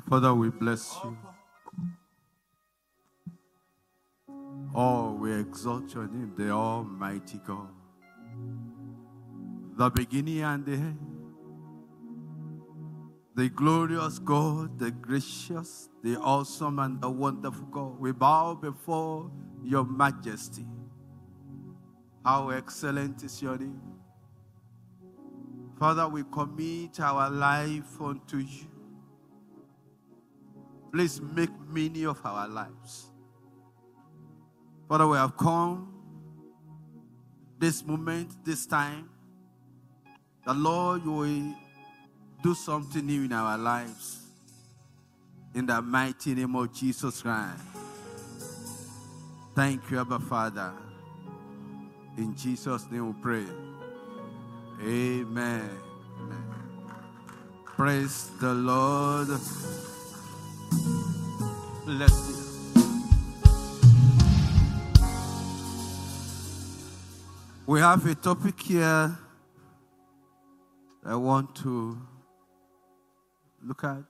Father, we bless you. Oh, we exalt your name, the Almighty God, the beginning and the end, the glorious God, the gracious, the awesome, and the wonderful God. We bow before your majesty. How excellent is your name. Father, we commit our life unto you. Please make many of our lives. Father, we have come this moment, this time. The Lord, you will do something new in our lives. In the mighty name of Jesus Christ. Thank you, Abba Father. In Jesus' name we pray. Amen. Amen. Praise the Lord. Bless you. We have a topic here I want to look at.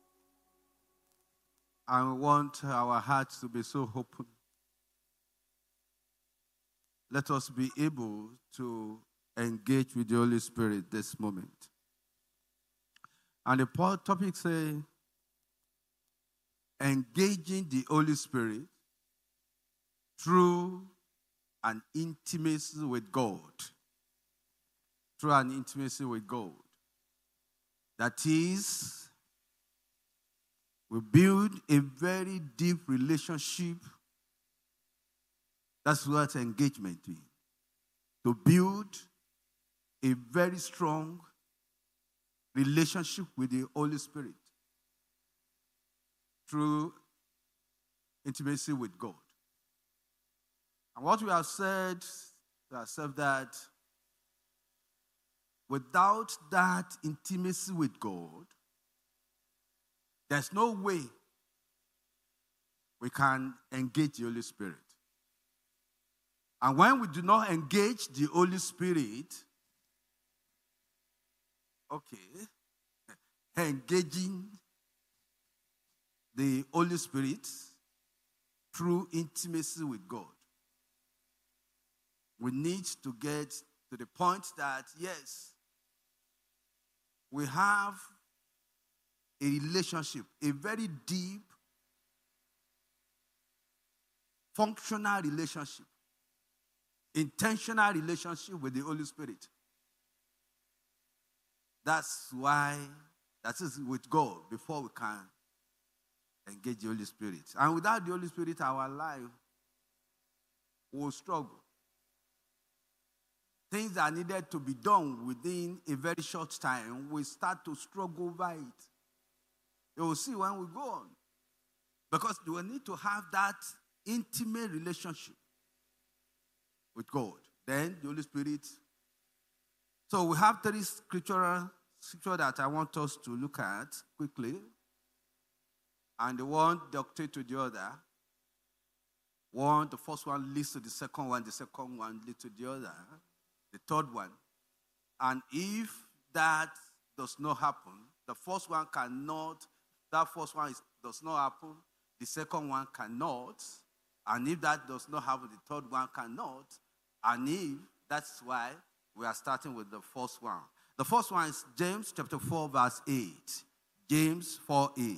I want our hearts to be so open. Let us be able to engage with the Holy Spirit this moment. And the topic says, engaging the Holy Spirit through an intimacy with God. Through an intimacy with God. That is, we build a very deep relationship. That's what engagement is. To build a very strong relationship with the Holy Spirit through intimacy with God. And what we have said to ourselves that without that intimacy with God, there's no way we can engage the Holy Spirit. And when we do not engage the Holy Spirit, engaging the Holy Spirit through intimacy with God, we need to get to the point that, yes, we have a relationship, a very deep, functional relationship, intentional relationship with the Holy Spirit. That's why, that is with God before we can engage the Holy Spirit. And without the Holy Spirit, our life will struggle. Things that needed to be done within a very short time, we start to struggle over it. You will see when we go on. Because we need to have that intimate relationship with God. Then the Holy Spirit. So we have three scripture that I want us to look at quickly. And the one doctrine to the other. The first one leads to the second one leads to the other. The third one. And if that does not happen, the first one does not happen, the second one cannot. And if that does not happen, the third one cannot. And if that's why we are starting with the first one. The first one is James chapter 4, verse 8. James 4:8.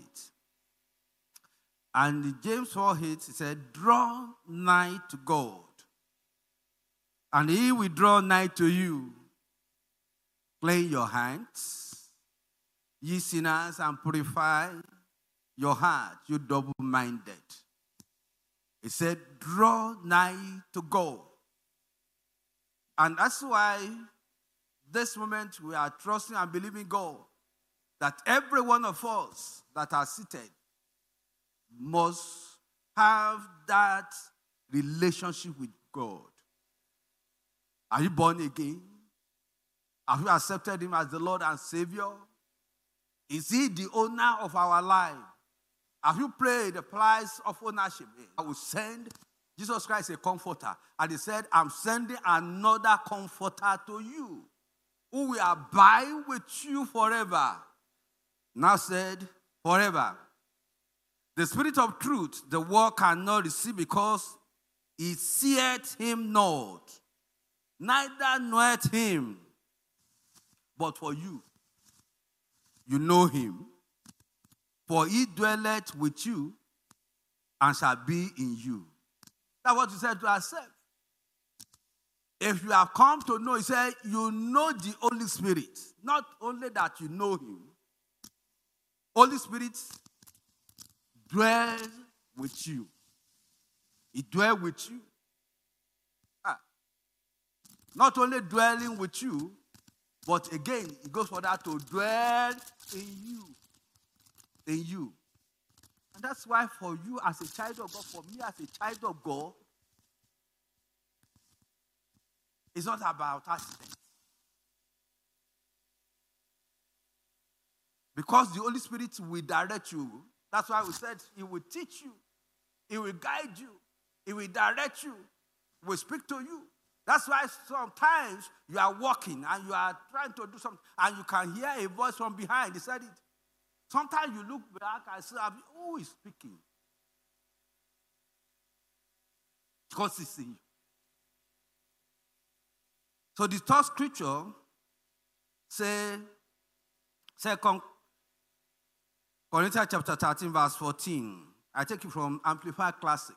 And in James 4:8, it said, draw nigh to God, and he will draw nigh to you. Clean your hands, ye sinners, and purify your heart, you double-minded. It said, draw nigh to God. And that's why this moment we are trusting and believing God that every one of us that are seated must have that relationship with God. Are you born again? Have you accepted him as the Lord and Savior? Is he the owner of our life? Have you paid the price of ownership? I will send Jesus Christ a comforter. And he said, I'm sending another comforter to you, who will abide with you forever. Now said, forever. The Spirit of truth, the world cannot receive because it seeth him not, neither knoweth him. But for you, you know him, for he dwelleth with you and shall be in you. That's what he said to ourselves. If you have come to know, he said, you know the Holy Spirit. Not only that you know him, Holy Spirit dwells with you. He dwells with you. Not only dwelling with you, but again, it goes for that to dwell in you. In you. And that's why for you as a child of God, for me as a child of God, it's not about accident. Because the Holy Spirit will direct you. That's why we said he will teach you. He will guide you. He will direct you. He will speak to you. That's why sometimes you are walking and you are trying to do something and you can hear a voice from behind. He said it. Sometimes you look back and say, who is speaking? Because it's in you. So the third scripture says, 2 Corinthians chapter 13, verse 14. I take it from Amplified Classic.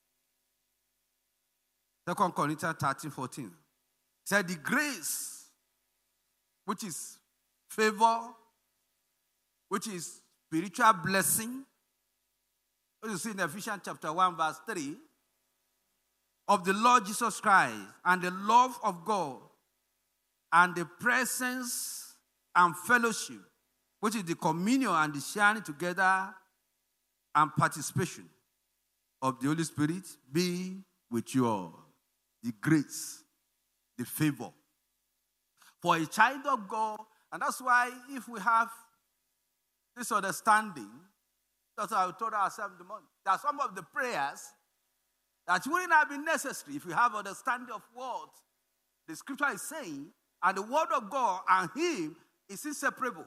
2 Corinthians 13, 14. It said, the grace, which is favor, which is spiritual blessing, which you see in Ephesians chapter 1, verse 3, of the Lord Jesus Christ, and the love of God, and the presence and fellowship, which is the communion and the sharing together and participation of the Holy Spirit, be with you all. The grace, the favor. For a child of God, and that's why if we have this understanding, that's how we told ourselves in the morning, that some of the prayers that wouldn't have been necessary if we have understanding of what the scripture is saying, and the word of God and him is inseparable.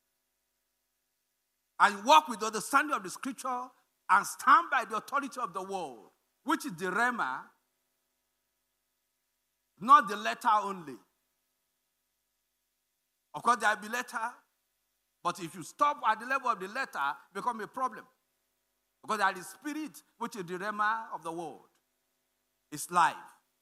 And you walk with the understanding of the scripture and stand by the authority of the word, which is the rhema, not the letter only. Of course, there will be letter, but if you stop at the level of the letter, it becomes a problem. Because there is spirit, which is the rhema of the word. It's life.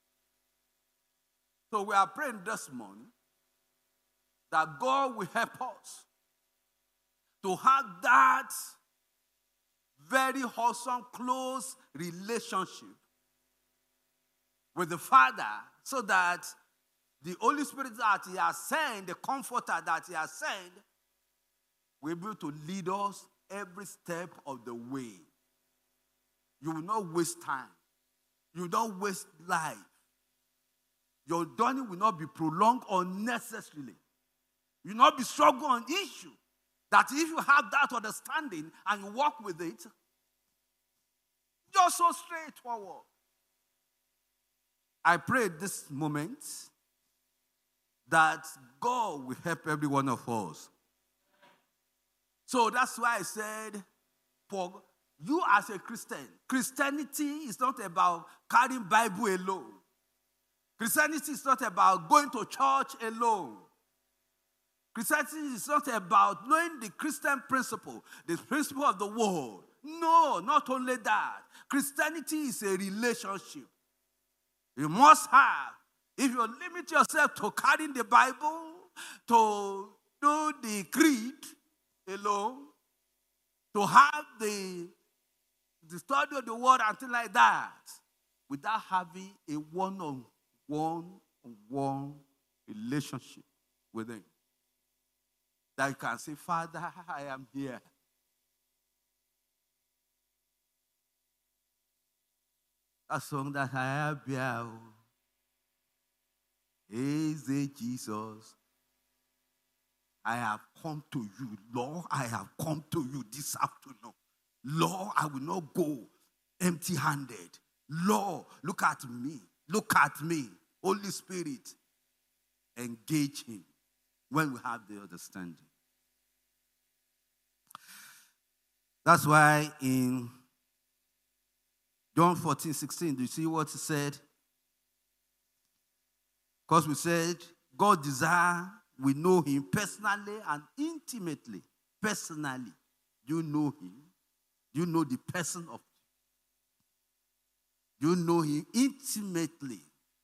So we are praying this morning that God will help us to have that very wholesome, close relationship with the Father, so that the Holy Spirit that he has sent, the comforter that he has sent, will be able to lead us every step of the way. You will not waste time. You will not waste life. Your journey will not be prolonged unnecessarily. You will not be struggling on issue. That if you have that understanding and you walk with it, you're so straightforward. I pray this moment that God will help every one of us. So that's why I said, for you as a Christian, Christianity is not about carrying Bible alone. Christianity is not about going to church alone. Christianity is not about knowing the Christian principle, the principle of the world. No, not only that. Christianity is a relationship. You must have. If you limit yourself to carrying the Bible, to do the creed alone, to have the study of the word and things like that, without having a one-on-one relationship with him, that you can say, Father, I am here. A song that I have here is it Jesus. I have come to you, Lord. I have come to you this afternoon. Lord, I will not go empty-handed. Lord, look at me. Look at me. Holy Spirit, engage him when we have the understanding. That's why in John 14:16, do you see what he said? Because we said, God desires we know him personally and intimately. Personally. You know him. You know the person of him. You know him intimately.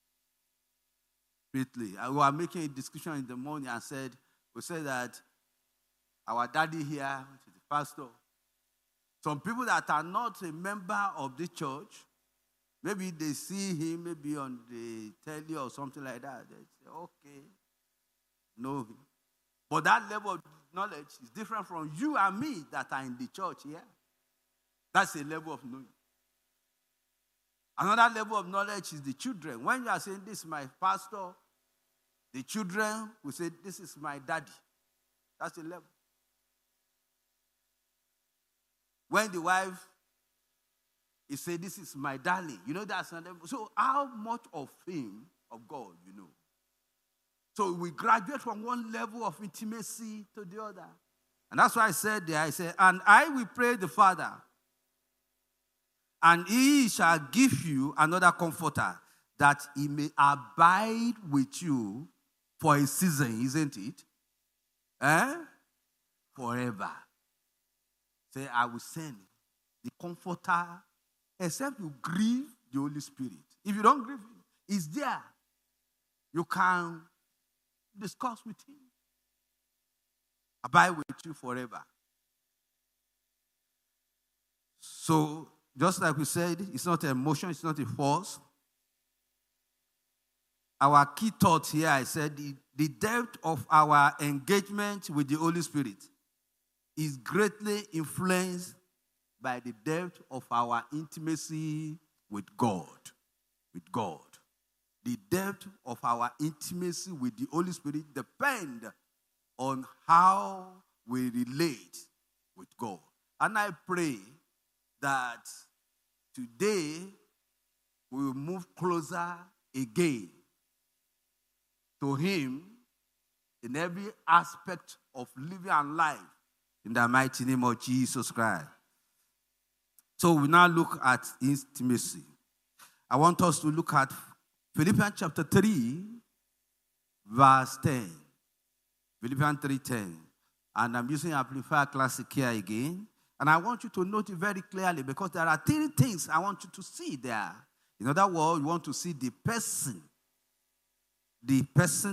We were making a discussion in the morning and we said that our daddy here, which is the pastor, some people that are not a member of the church, maybe they see him maybe on the telly or something like that. They say, okay, know him. But that level of knowledge is different from you and me that are in the church here. That's a level of knowing. Another level of knowledge is the children. When you are saying, this is my pastor, the children will say, this is my daddy. That's the level. When the wife is saying, this is my darling, you know that's another level. So how much of him, of God, you know? So we graduate from one level of intimacy to the other. And that's why I said there, and I will pray the Father, and he shall give you another comforter, that he may abide with you for a season, isn't it? Forever. Say, I will send the comforter, except you grieve the Holy Spirit. If you don't grieve him, he's there. You can discuss with him. Abide with you forever. So, just like we said, it's not an emotion, it's not a force. Our key thought here, I said, the depth of our engagement with the Holy Spirit is greatly influenced by the depth of our intimacy with God. With God. The depth of our intimacy with the Holy Spirit depends on how we relate with God. And I pray that today we will move closer again to him in every aspect of living and life in the mighty name of Jesus Christ. So we now look at intimacy. I want us to look at Philippians chapter 3, verse 10. Philippians 3:10. And I'm using Amplified Classic here again. And I want you to note it very clearly because there are 3 things I want you to see there. In other words, you want to see the person, the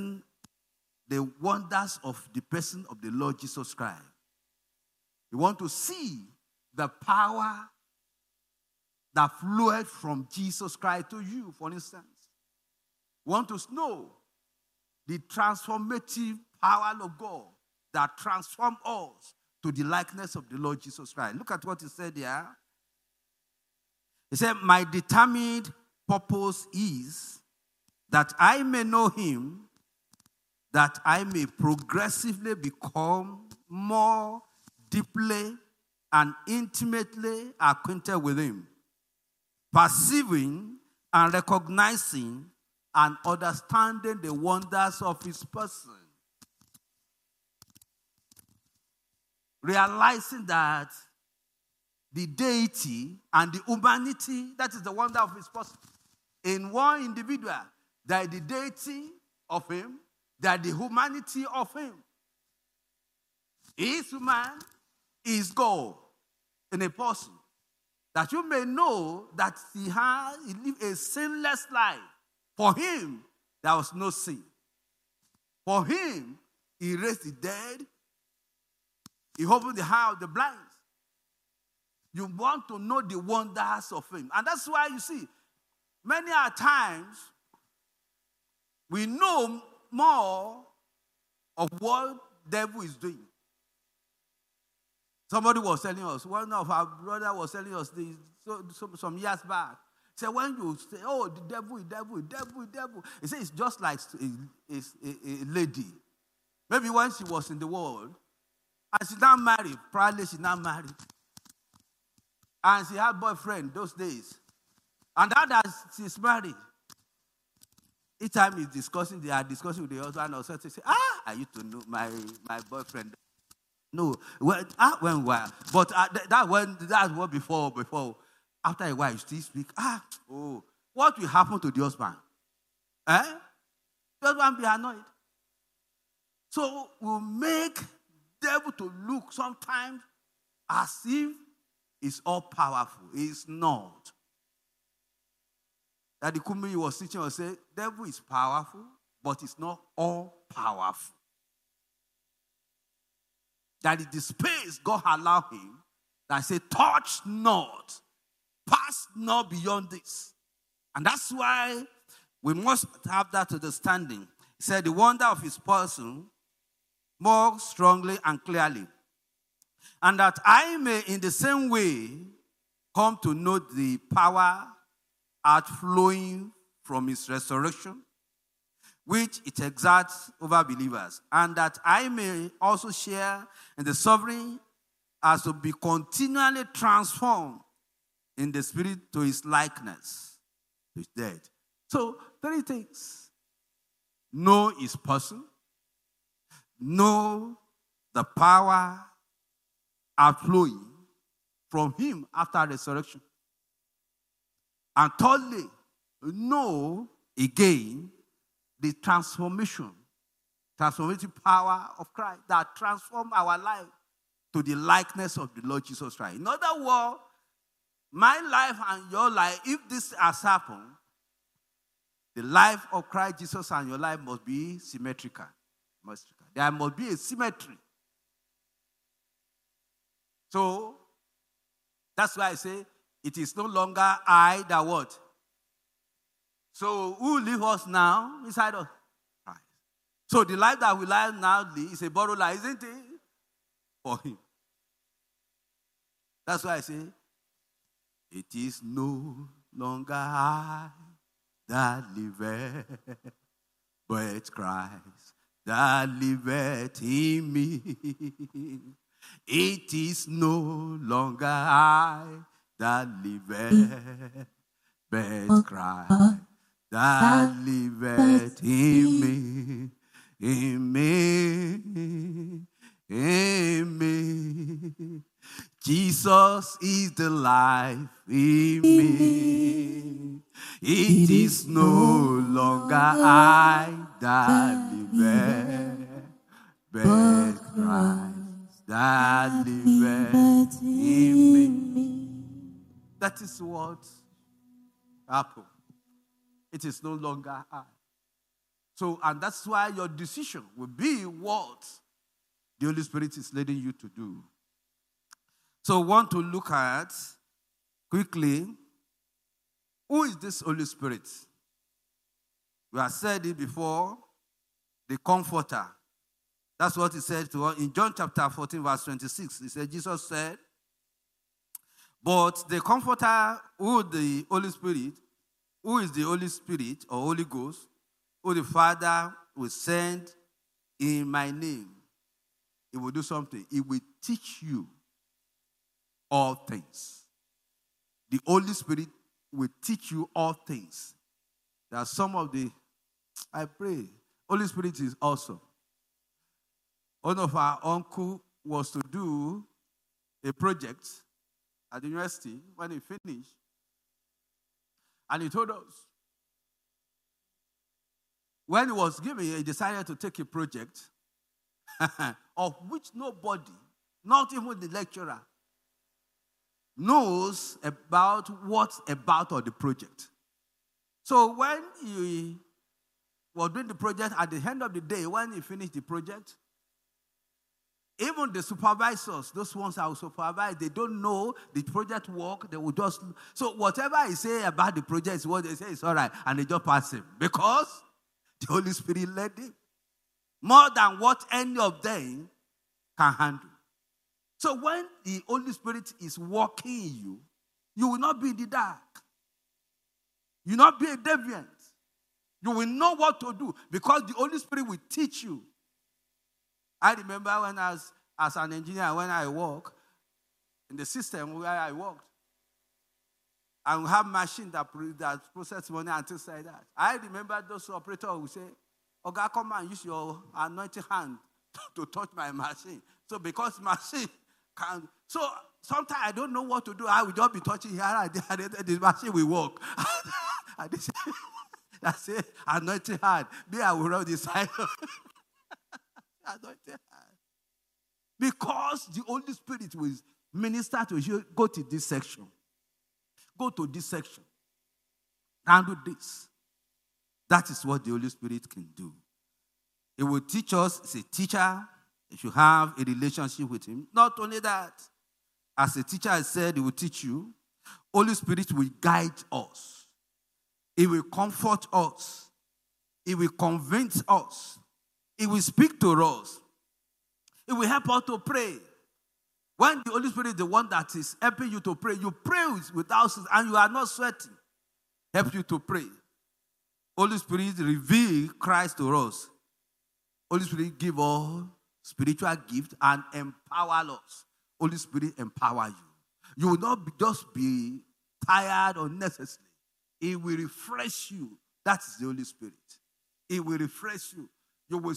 wonders of the person of the Lord Jesus Christ. You want to see the power that flowed from Jesus Christ to you, for instance. You want to know the transformative power of God that transforms us to the likeness of the Lord Jesus Christ. Look at what he said here. He said, my determined purpose is that I may know him, that I may progressively become more deeply and intimately acquainted with him, perceiving and recognizing and understanding the wonders of his person. Realizing that the deity and the humanity, that is the wonder of his person. In one individual, there is the deity of him, there is the humanity of him. He is human, he is God in a person. That you may know that he lived a sinless life. For him, there was no sin. For him, he raised the dead. He opened the eye of the blind. You want to know the wonders of him. And that's why you see, many a times, we know more of what the devil is doing. Somebody was telling us, one of our brothers was telling us this some years back. He said, when you say, oh, the devil, he said it's just like a lady. Maybe when she was in the world, and she's not married, probably she's not married. And she had a boyfriend those days. And now that she's married, each time they are discussing with the husband or something, say, I used to know my boyfriend. No, when well, but that was before. After a while, you still speak. What will happen to the husband? The husband be annoyed. So we'll make devil to look sometimes as if it's all powerful. It's not. That the Kumi was teaching us say, devil is powerful, but it's not all powerful. That is the space God allowed him, that I say, touch not, pass not beyond this. And that's why we must have that understanding. He said, the wonder of his person more strongly and clearly. And that I may in the same way come to know the power outflowing from his resurrection, which it exerts over believers, and that I may also share in the suffering as to be continually transformed in the spirit to his likeness, to his death. So, 3 things. Know his person, know the power outflowing from him after resurrection, and thirdly, know again the transformative power of Christ that transforms our life to the likeness of the Lord Jesus Christ. In other words, my life and your life, if this has happened, the life of Christ Jesus and your life must be symmetrical. There must be a symmetry. So, that's why I say, it is no longer I that what? So, who live us now inside us? Christ. So, the life that we live now is a borrowed life, isn't it? For him. That's why I say, it is no longer I that liveth, but Christ that liveth in me. It is no longer I that liveth, but Christ that liveth in me, in me, in me. Jesus is the life in me. It is no longer I that liveth, but Christ that liveth in me. That is what happened. It is no longer I. So, and that's why your decision will be what the Holy Spirit is leading you to do. So, we want to look at quickly, who is this Holy Spirit? We have said it before, the Comforter. That's what he said to us in John chapter 14, verse 26. He said, Jesus said, but the Comforter, who the Holy Spirit, who is the Holy Spirit or Holy Ghost, who the Father will send in my name, he will do something. He will teach you all things. The Holy Spirit will teach you all things. There are some of the, I pray, Holy Spirit is awesome. One of our uncle was to do a project at the university when he finished. And he told us, when he was given, he decided to take a project of which nobody, not even the lecturer, knows about what's about on the project. So when he was doing the project, at the end of the day, when he finished the project, even the supervisors, those ones that will supervise, they don't know the project work. They will just, so whatever I say about the project is what they say is all right, and they just pass him because the Holy Spirit led him more than what any of them can handle. So when the Holy Spirit is working in you, you will not be in the dark. You will not be a deviant. You will know what to do because the Holy Spirit will teach you. I remember when I was, as an engineer, when I work in the system where I worked, and we have machines that process money and things like that. I remember those operators who say, "Oga, come and use your anointing hand to touch my machine. So because machine can, so sometimes I don't know what to do. I will just be touching here and there, and the machine will work. And I say, anointing hand. Me, I will run the side. Anointing hand. Because the Holy Spirit will minister to you. Go to this section. Go to this section. And do this. That is what the Holy Spirit can do. He will teach us as a teacher. You should have a relationship with him. Not only that, as a teacher I said, he will teach you. Holy Spirit will guide us. He will comfort us. He will convince us. He will speak to us. He will help us to pray. When the Holy Spirit is the one that is helping you to pray, you pray without and you are not sweating. Help you to pray. Holy Spirit reveal Christ to us. Holy Spirit give us spiritual gift and empower us. Holy Spirit empower you. You will not just be tired unnecessarily. It will refresh you. That is the Holy Spirit. It will refresh you. You will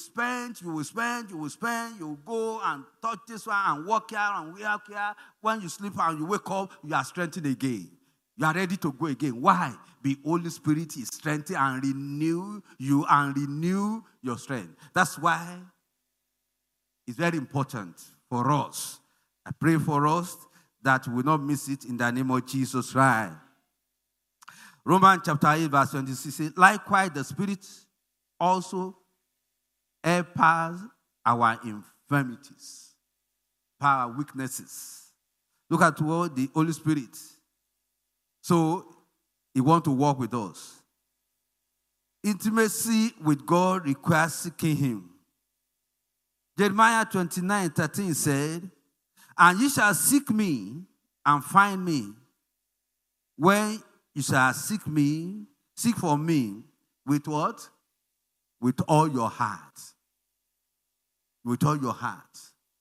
go and touch this one and walk here and walk here. When you sleep and you wake up, you are strengthened again. You are ready to go again. Why? The Holy Spirit is strengthened and renew you and renew your strength. That's why it's very important for us. I pray for us that we will not miss it in the name of Jesus Christ. Romans chapter 8 verse 26 says, likewise the Spirit also helps our infirmities, our weaknesses. Look at what the Holy Spirit. So, he wants to walk with us. Intimacy with God requires seeking him. Jeremiah 29:13 said, and ye shall seek me and find me when you shall seek for me with what? With all your heart. With all your heart.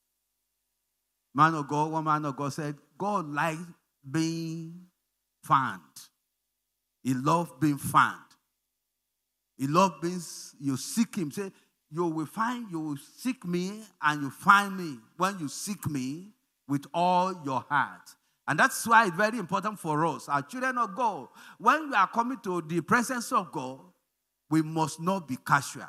One man of God said, God likes being found. He loves being found. He loves being, you seek him. Say, you will seek me and you find me when you seek me with all your heart. And that's why it's very important for us, our children of God. When we are coming to the presence of God, we must not be casual.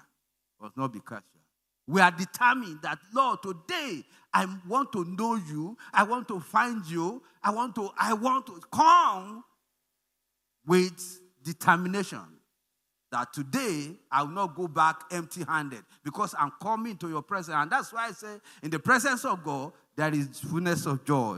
We are determined that, Lord, today I want to know you. I want to find you. I want to come with determination that today I will not go back empty-handed because I'm coming to your presence. And that's why I say, in the presence of God, there is fullness of joy.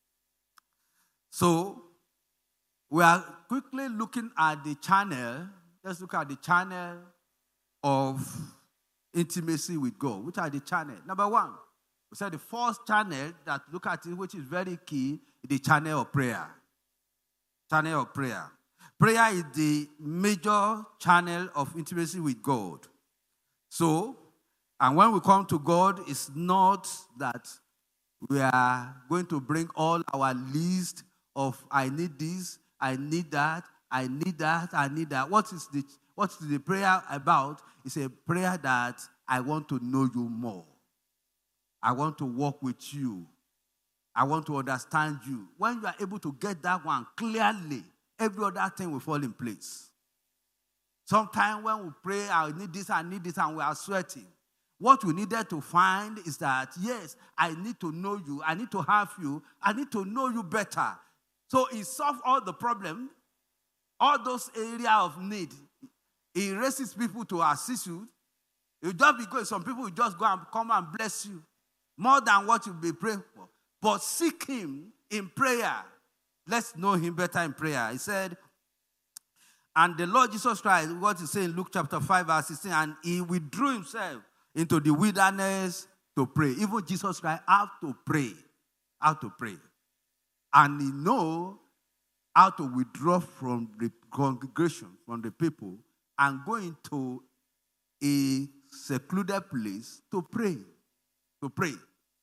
So, we are quickly looking at the channel. Let's look at the channel of intimacy with God. Which are the channel? Number one, we said the first channel that look at it, which is very key, is the channel of prayer. Channel of prayer. Prayer is the major channel of intimacy with God. So, and when we come to God, it's not that we are going to bring all our list of I need this, I need that, I need that, I need that. What is the prayer about? It's a prayer that I want to know you more. I want to walk with you. I want to understand you. When you are able to get that one clearly, every other thing will fall in place. Sometimes when we pray, I need this, and we are sweating. What we needed to find is that, yes, I need to know you, I need to have you, I need to know you better. So it solves all the problem, all those areas of need. It raises people to assist you. You just be going, some people will just go and come and bless you more than what you'll be praying for. But seek him in prayer. Let's know him better in prayer. He said, and the Lord Jesus Christ, what he said in Luke chapter 5, verse 16, and he withdrew himself into the wilderness to pray. Even Jesus Christ had to pray. How to pray. And he know how to withdraw from the congregation, from the people, and go into a secluded place to pray. To pray.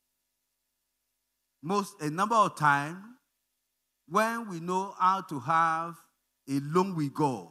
A number of times, when we know how to have alone with God,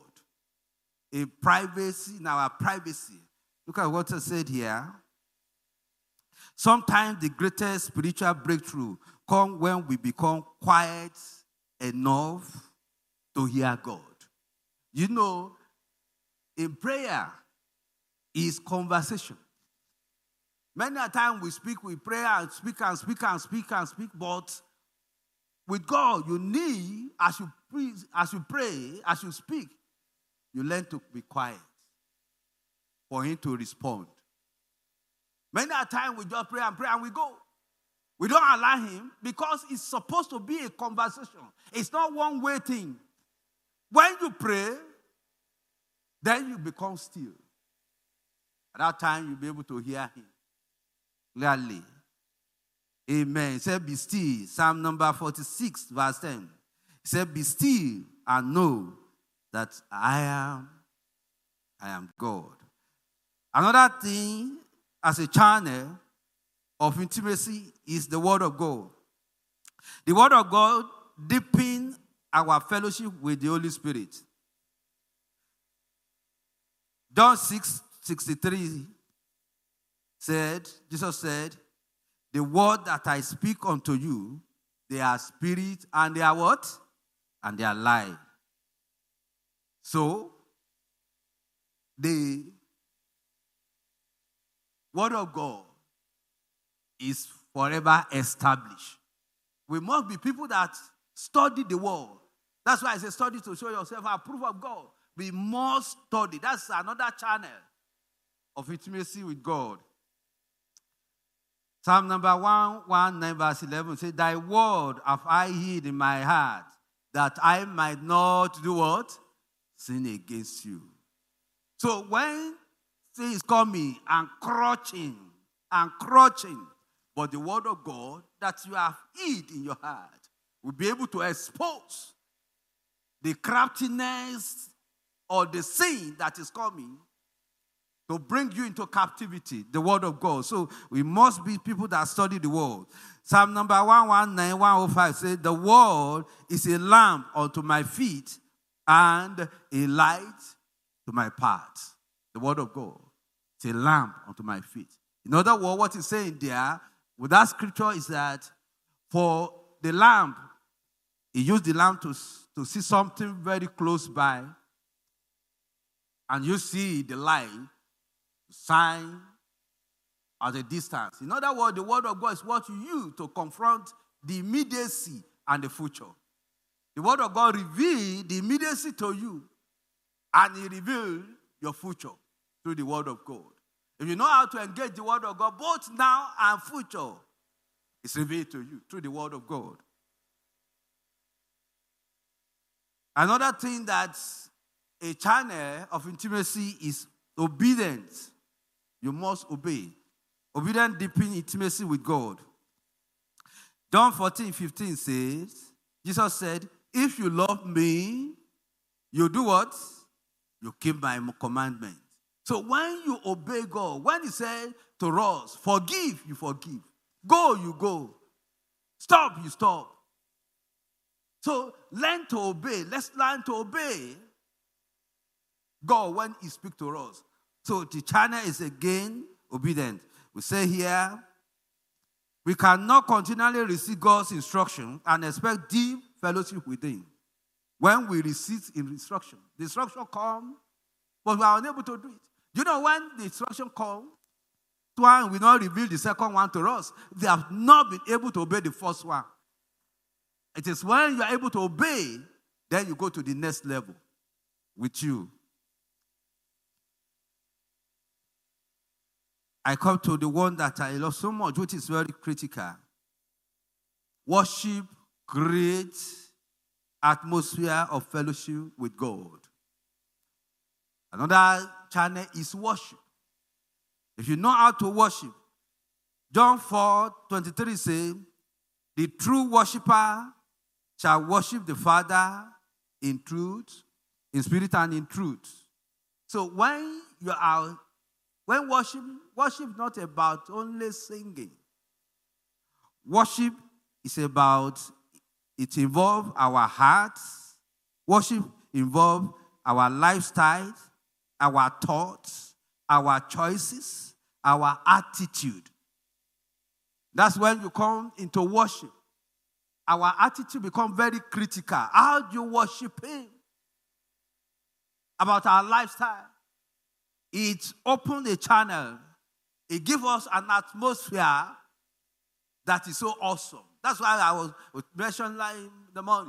a privacy, in our privacy. Look at what I said here. Sometimes the greatest spiritual breakthrough comes when we become quiet enough to hear God. You know, in prayer is conversation. Many a time we speak, we pray and speak and speak and speak and speak, but with God, you need, as you pray, as you speak, you learn to be quiet for Him to respond. Many a time we just pray and we go. We don't allow Him because it's supposed to be a conversation. It's not one-way thing. When you pray, then you become still. At that time, you'll be able to hear Him clearly. Amen. He said, be still. Psalm number 46, verse 10. He said, be still and know that I am God. Another thing, as a channel of intimacy, is the Word of God. The Word of God deepens our fellowship with the Holy Spirit. John 6:63 said, Jesus said, the word that I speak unto you, they are spirit and they are what? And they are life. So, the Word of God is forever established. We must be people that study the Word. That's why I say study to show yourself approved of God. We must study. That's another channel of intimacy with God. Psalm number 119, verse 11 says, thy word have I hid in my heart, that I might not do what? Sin against you. So when sin is coming and crouching, but the word of God that you have hid in your heart will be able to expose the craftiness or the sin that is coming to bring you into captivity, the word of God. So we must be people that study the word. Psalm number 119, 105 says, the word is a lamp unto my feet and a light to my path. The word of God is a lamp unto my feet. In other words, what he's saying there with that scripture is that for the lamp, he used the lamp to see something very close by, and you see the light sign at a distance. In other words, the word of God is what you use to confront the immediacy and the future. The word of God reveals the immediacy to you, and it reveals your future through the word of God. If you know how to engage the word of God, both now and future, it's revealed to you through the word of God. Another thing that's a channel of intimacy is obedience. You must obey. Obedience deepens intimacy with God. John 14:15 says, Jesus said, if you love me, you do what? You keep my commandments. So when you obey God, when he said to us, forgive, you forgive. Go, you go. Stop, you stop. So learn to obey. Let's learn to obey God when he speaks to us. So the channel is again obedient. We say here, we cannot continually receive God's instruction and expect deep fellowship with him. When we receive instruction, the instruction comes, but we are unable to do it. You know, when the instruction comes, one will not reveal the second one to us. They have not been able to obey the first one. It is when you are able to obey, then you go to the next level with you. I come to the one that I love so much, which is very critical. Worship creates atmosphere of fellowship with God. Another channel is worship. If you know how to worship, John 4:23 says, the true worshiper shall worship the Father in truth, in spirit and in truth. So when worship is not about only singing. Worship is about, it involves our hearts. Worship involves our lifestyle, our thoughts, our choices, our attitude. That's when you come into worship. Our attitude becomes very critical. How do you worship Him? About our lifestyle. It opens a channel. It gives us an atmosphere that is so awesome. That's why I was mentioning like in the morning.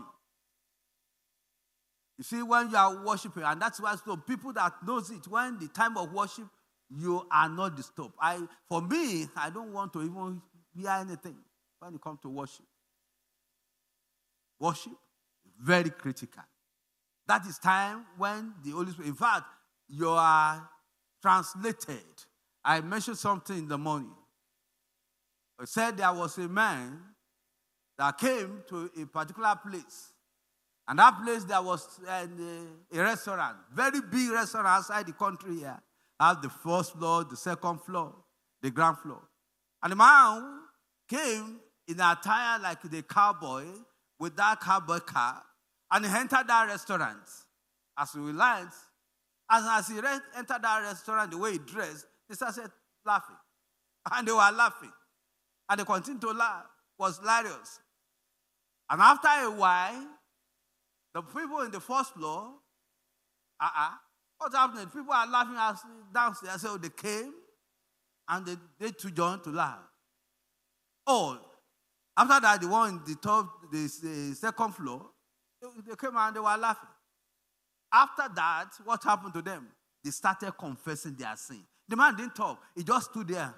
You see, when you are worshiping, and that's why so people that knows it, when the time of worship, you are not disturbed. For me, I don't want to even hear anything when it comes to worship. Worship, very critical. That is time when the Holy Spirit, in fact, you are translated. I mentioned something in the morning. I said there was a man that came to a particular place. And that place, there was a restaurant, very big restaurant outside the country here. Have the first floor, the second floor, the ground floor. And the man came in attire like the cowboy with that cowboy car, and he entered that restaurant. As we learned, as he entered that restaurant, the way he dressed, they started laughing. And they were laughing. And they continued to laugh. It was hilarious. And after a while, the people in the first floor, what's happening? People are laughing downstairs. So they came and they too joined to laugh. Oh, after that, the one in the top, the second floor, they came and they were laughing. After that, what happened to them? They started confessing their sin. The man didn't talk. He just stood there.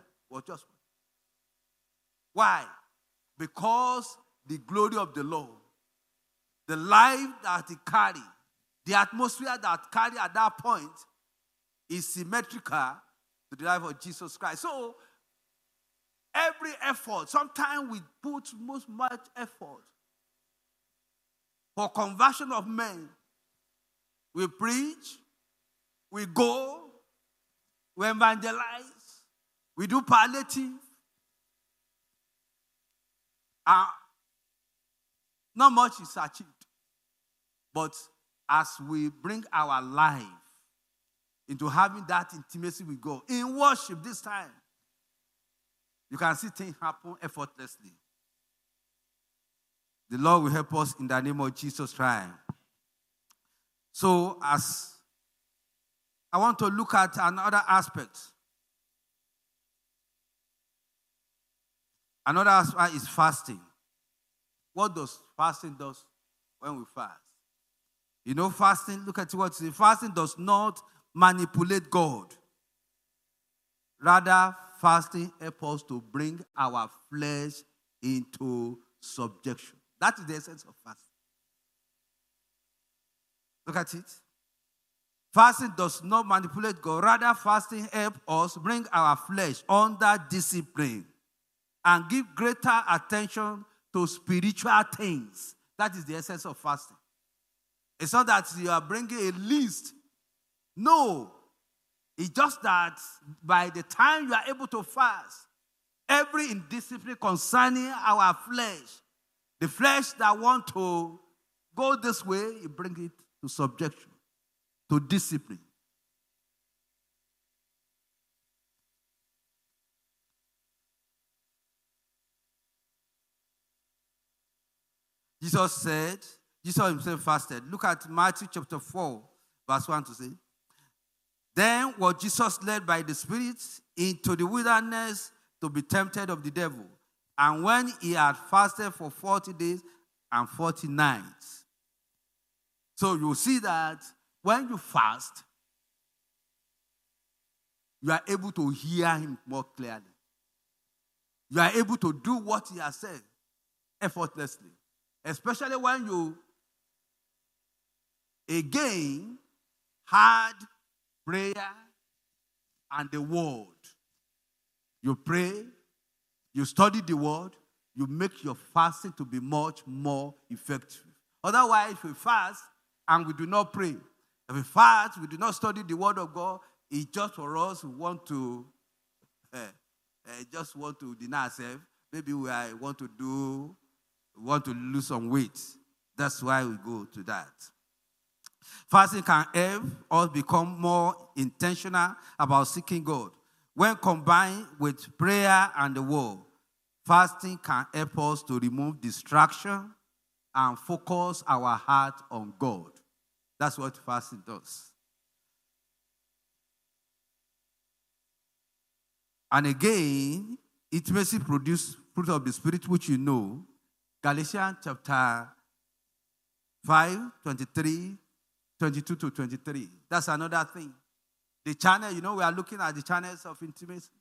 Why? Because the glory of the Lord, the life that he carried, the atmosphere that carried at that point is symmetrical to the life of Jesus Christ. So, every effort, sometimes we put much effort for conversion of men. We preach, we go, we evangelize, we do palliative. Not much is achieved. But as we bring our life into having that intimacy with God, in worship this time, you can see things happen effortlessly. The Lord will help us in the name of Jesus Christ. So, as I want to look at another aspect. Another aspect is fasting. What does fasting do when we fast? You know, fasting, look at what it says. Fasting does not manipulate God. Rather, fasting helps us to bring our flesh into subjection. That is the essence of fasting. Look at it. Fasting does not manipulate God. Rather, fasting helps us bring our flesh under discipline and give greater attention to spiritual things. That is the essence of fasting. It's not that you are bringing a list. No. It's just that by the time you are able to fast, every indiscipline concerning our flesh, the flesh that want to go this way, you bring it to subjection, to discipline. Jesus himself fasted. Look at Matthew chapter 4, verse 1 to say. Then was Jesus led by the Spirit into the wilderness to be tempted of the devil. And when he had fasted for 40 days and 40 nights. So you see that when you fast, you are able to hear him more clearly. You are able to do what he has said effortlessly. Especially when you, again, had prayer and the word. You pray, you study the word, you make your fasting to be much more effective. Otherwise, if we fast and we do not pray, if we fast, we do not study the word of God, it's just for us who want to deny ourselves. Maybe we want to lose some weight. That's why we go to that. Fasting can help us become more intentional about seeking God. When combined with prayer and the word, Fasting can help us to remove distraction and focus our heart on God. That's what fasting does. And again, intimacy produces fruit of the Spirit, which you know. Galatians chapter 5, 23, 22 to 23. That's another thing. The channel, we are looking at the channels of intimacy.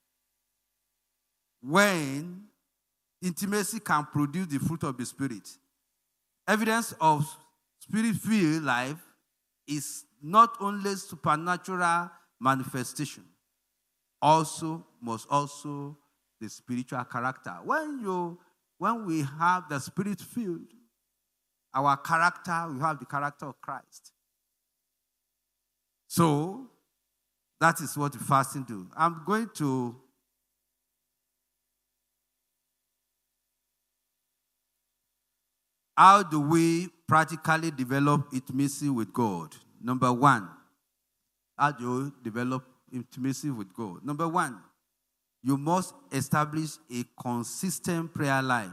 When intimacy can produce the fruit of the Spirit. Evidence of Spirit-filled life is not only supernatural manifestation, must also the spiritual character. When we have the Spirit-filled, our character, we have the character of Christ. So, that is what the fasting do. I'm going to how do we practically develop intimacy with God? Number one, how do you develop intimacy with God? Number one, you must establish a consistent prayer life.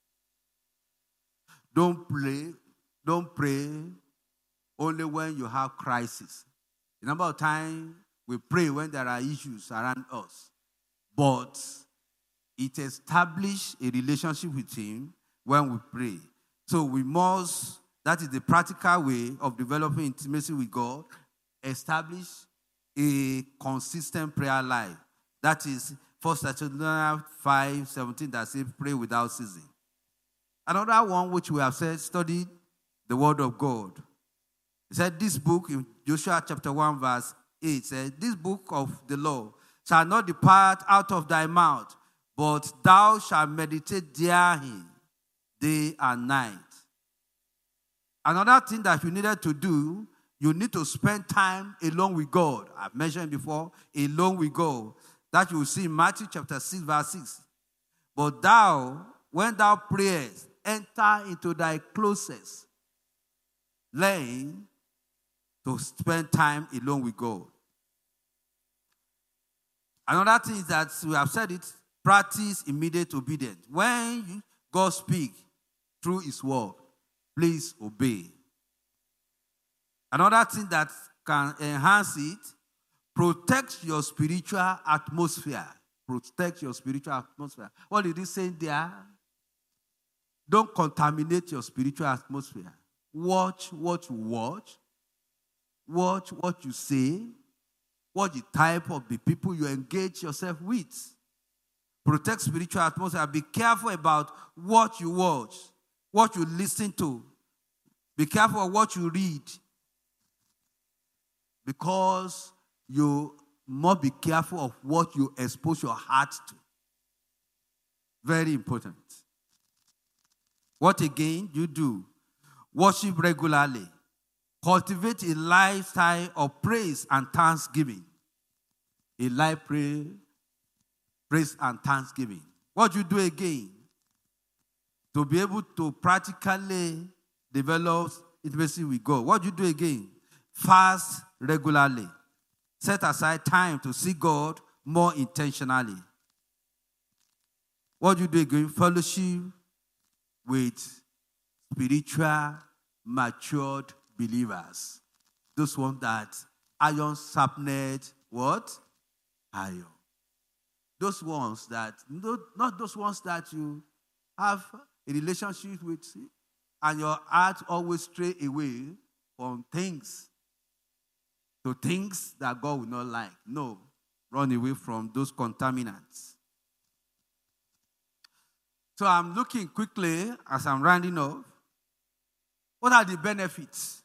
Don't pray only when you have crisis. The number of times we pray when there are issues around us. But it establishes a relationship with Him when we pray. So that is the practical way of developing intimacy with God, establish a consistent prayer life. That is 1 Thessalonians 5:17 that says, pray without ceasing. Another one which we have said, study the word of God. He said this book in Joshua chapter 1 verse 8 says, this book of the law shall not depart out of thy mouth, but thou shalt meditate therein day and night. Another thing that you needed to do, you need to spend time alone with God. I've mentioned before, alone with God. That you will see in Matthew chapter 6, verse 6. But thou, when thou prayest, enter into thy closest lane to spend time alone with God. Another thing is that we have said it, practice immediate obedience. When God speaks through His word, please obey. Another thing that can enhance it, protect your spiritual atmosphere. Protect your spiritual atmosphere. What did He say there? Don't contaminate your spiritual atmosphere. Watch what you watch. Watch what you say. Watch the type of the people you engage yourself with. Protect spiritual atmosphere. Be careful about what you watch, what you listen to. Be careful of what you read. Because you must be careful of what you expose your heart to. Very important. What again you do? Worship regularly. Cultivate a lifestyle of praise and thanksgiving. A life praise and thanksgiving. What you do again? To be able to practically develop intimacy with God. What you do again? Fast regularly. Set aside time to see God more intentionally. What you do again? Fellowship with spiritual, matured believers. Those ones that iron sharpened what? Iron. Those ones that, not those ones that you have a relationship with and your heart always stray away from things to things that God will not like. No, run away from those contaminants. So I'm looking quickly as I'm rounding off. What are the benefits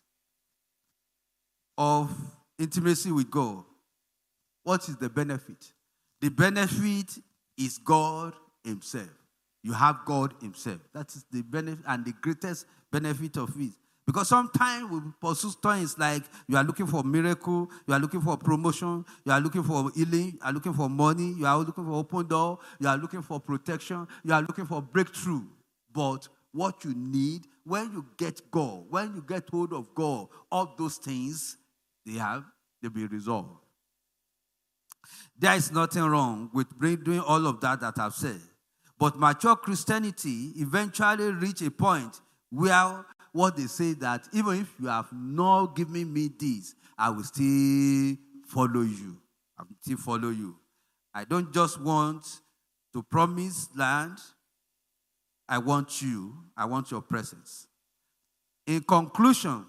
of intimacy with God? What is the benefit? The benefit is God Himself. You have God Himself. That is the benefit and the greatest benefit of it. Because sometimes we pursue things like you are looking for a miracle, you are looking for promotion, you are looking for healing, you are looking for money, you are looking for open door, you are looking for protection, you are looking for breakthrough. But what you need, when you get God, when you get hold of God, all those things, they'll be resolved. There is nothing wrong with doing all of that I've said. But mature Christianity eventually reach a point where what they say that even if you have not given me this, I will still follow you. I will still follow you. I don't just want to promise land. I want you. I want your presence. In conclusion,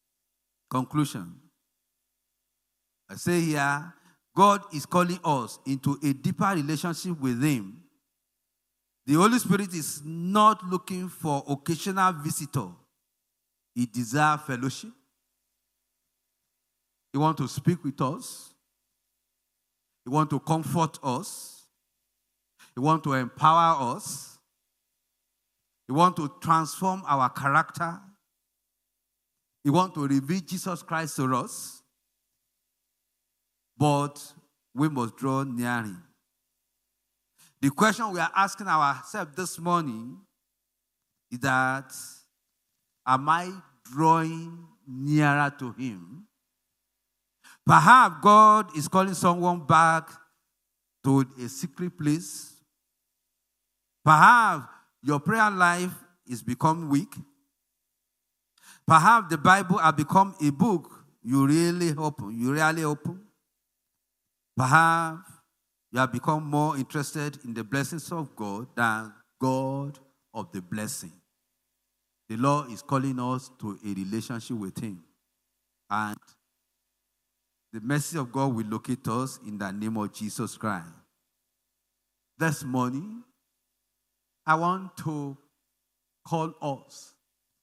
I say here, God is calling us into a deeper relationship with Him. The Holy Spirit is not looking for occasional visitor. He desires fellowship. He wants to speak with us. He wants to comfort us. He wants to empower us. He wants to transform our character. He wants to reveal Jesus Christ to us. But we must draw near Him. The question we are asking ourselves this morning is that, am I drawing nearer to Him? Perhaps God is calling someone back to a secret place. Perhaps your prayer life is become weak. Perhaps the Bible has become a book you really open. Perhaps you have become more interested in the blessings of God than God of the blessing. The Lord is calling us to a relationship with Him. And the mercy of God will locate us in the name of Jesus Christ. This morning, I want to call us.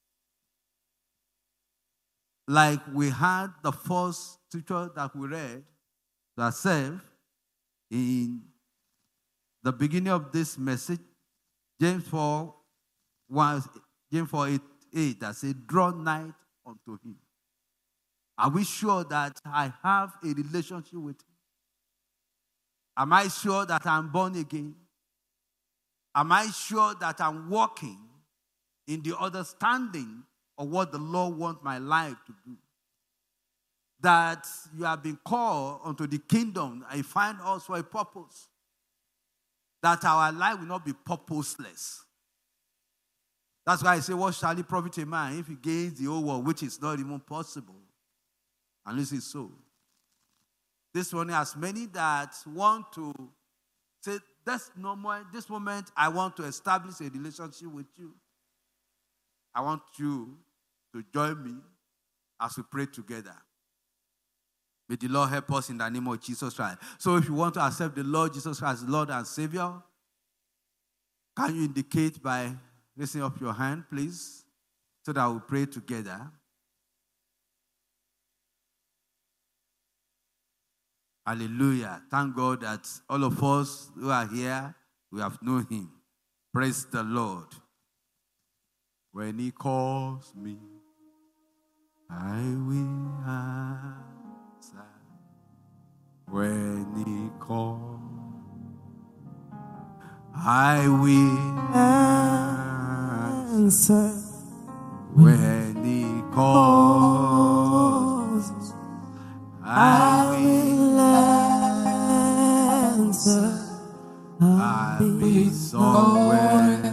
Like we had the first scripture that we read to ourselves in the beginning of this message, James 4, 8, that said, draw nigh unto Him. Are we sure that I have a relationship with Him? Am I sure that I'm born again? Am I sure that I'm walking in the understanding of what the Lord wants my life to do? That you have been called unto the kingdom and find us for a purpose. That our life will not be purposeless. That's why I say, what shall it profit a man if he gains the whole world, which is not even possible? Unless it's so. This one has many that want to say, this moment, I want to establish a relationship with you. I want you to join me as we pray together. May the Lord help us in the name of Jesus Christ. So if you want to accept the Lord Jesus Christ as Lord and Savior, can you indicate by raising up your hand, please, so that we pray together? Hallelujah. Thank God that all of us who are here, we have known Him. Praise the Lord. When He calls me, I will answer. When He calls, I will answer. When He calls, I will answer. I'll be somewhere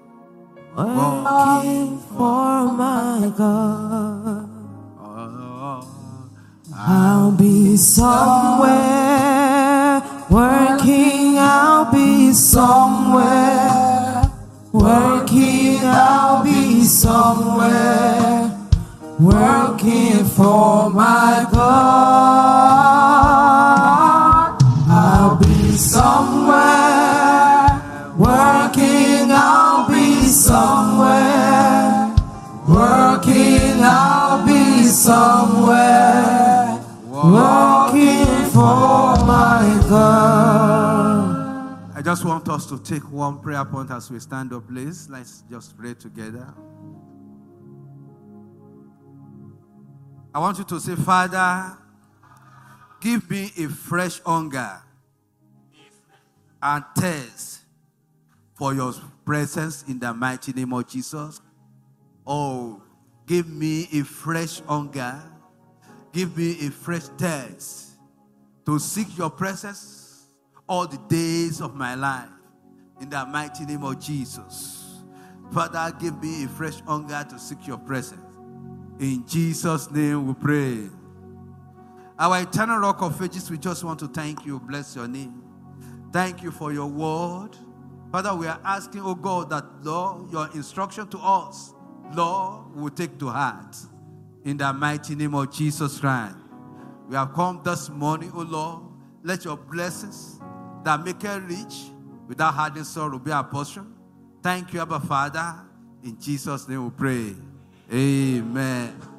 working for my God. I'll be somewhere working. I'll be somewhere working. I'll be somewhere working for my God. I'll be somewhere working. I'll be somewhere working. I'll be somewhere working for my God. I just want us to take one prayer point as we stand up, please. Let's just pray together. I want you to say, Father, give me a fresh hunger and thirst for your presence in the mighty name of Jesus. Oh, give me a fresh hunger. Give me a fresh thirst to seek your presence all the days of my life. In the mighty name of Jesus. Father, give me a fresh hunger to seek your presence. In Jesus' name we pray. Our eternal rock of ages, we just want to thank you. Bless your name. Thank you for your word. Father, we are asking, oh God, that, Lord, your instruction to us, Lord, will take to heart. In the mighty name of Jesus Christ. We have come this morning, oh Lord. Let your blessings that make us rich without harding sorrow be our portion. Thank you, Abba Father. In Jesus' name we pray. Amen.